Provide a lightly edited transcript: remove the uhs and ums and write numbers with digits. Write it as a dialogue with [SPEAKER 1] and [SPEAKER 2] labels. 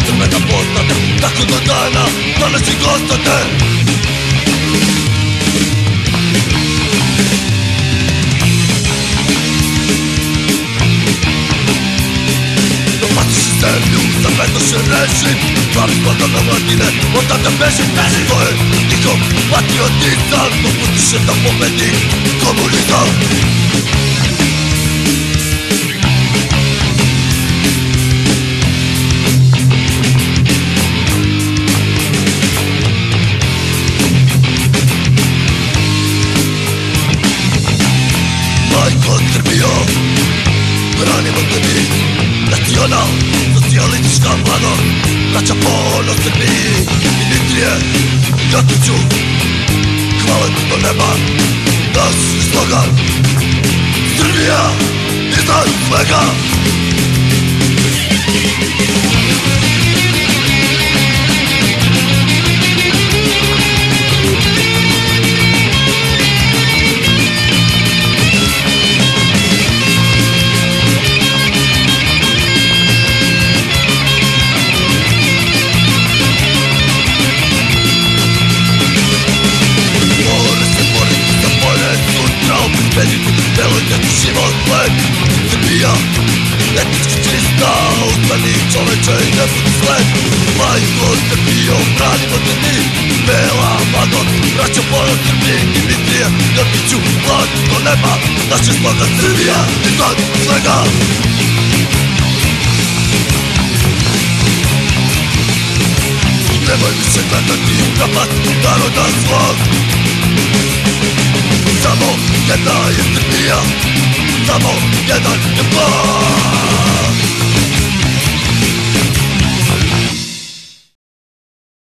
[SPEAKER 1] me da poznate, tako do dana današnjeg ostane. Domaćiš zemlju, zapetoše režim, glavi skladam na mladine, odavde bežim. To je njihov patriotizam, dopustiše da pobedi komunizam. Majko Srbijo, branimo te mi, nacional, socijalistička vlada, vraća ponos Srbiji. Dimitrije Ljotiću, hvala ti do neba, naš slogan, Srbija iznad svega. Delujte ti život lek, Srbija etnički čista, ustani čoveče i ne budi sled. Majko Srbijo, branimo te mi, bela mladost, vraća ponos Srbiji. Dimitrije Ljotiću, hvala ti do neba, naš je slogan Srbija iznad svega. Nemoj više gledati propast naroda svog. Samo jedna je Srbija, samo jedan je Bog.